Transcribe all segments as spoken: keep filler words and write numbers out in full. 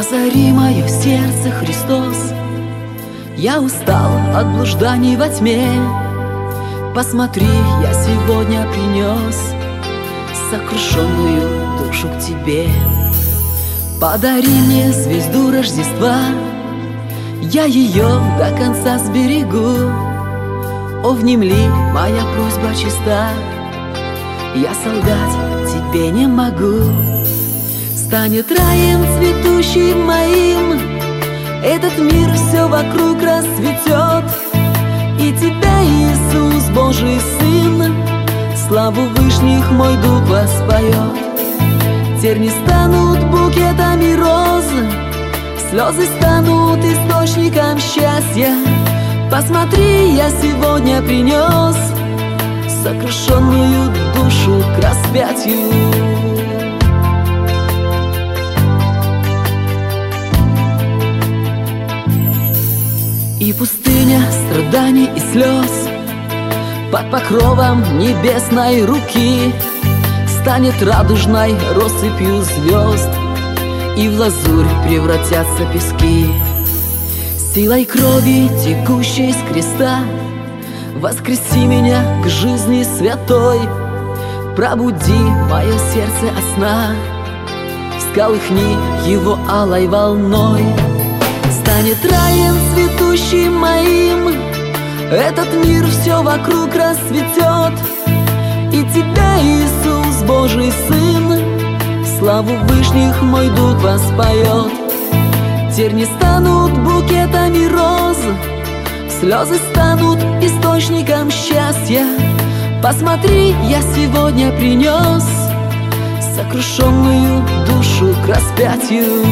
Озари мое сердце, Христос. Я устал от блужданий во тьме. Посмотри, я сегодня принес сокрушенную душу к тебе. Подари мне звезду Рождества, я ее до конца сберегу. О, внемли, моя просьба чиста, я солгать тебе не могу. Станет раем цветущим моим, этот мир все вокруг расцветет, и тебя, Иисус, Божий Сын, славу вышних мой дух воспоет. Терни станут букетами роз, слезы станут источником счастья. Посмотри, я сегодня принес сокрушенную душу к распятию. И пустыня страданий и слез под покровом небесной руки станет радужной россыпью звезд, и в лазурь превратятся пески. Силой крови, текущей с креста, воскреси меня к жизни святой. Пробуди мое сердце от сна, всколыхни его алой волной. Станет раем цветущим моим, этот мир все вокруг расцветет, и тебя, Иисус, Божий Сын, славу вышних мой дух воспоет. Терни станут букетами роз, слезы станут источником счастья. Посмотри, я сегодня принес сокрушенную душу к распятию.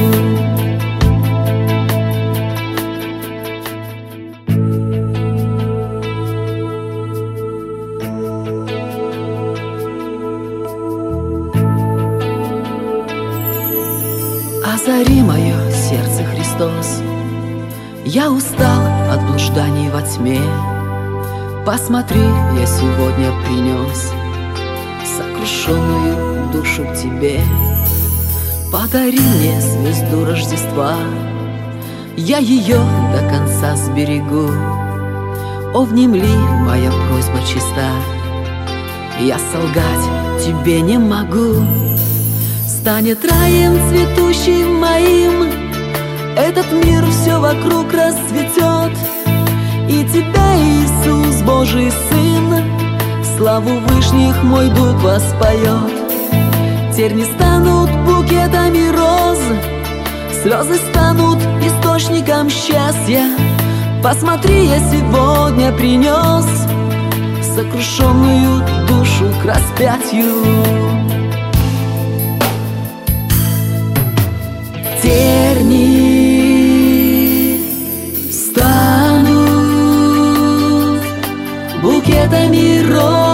Озари мое сердце, Христос. Я устал от блужданий во тьме. Посмотри, я сегодня принес сокрушенную душу к тебе. Подари мне звезду Рождества, я ее до конца сберегу. О, внемли, моя просьба чиста, я солгать тебе не могу. Станет раем цветущим моим, этот мир все вокруг расцветет, и тебя, Иисус, Божий Сын, славу вышних мой дух воспоет. Терни станут букетами роз, слезы станут источником счастья. Посмотри, я сегодня принес сокрушенную душу к распятию. Терни станут букетами роз,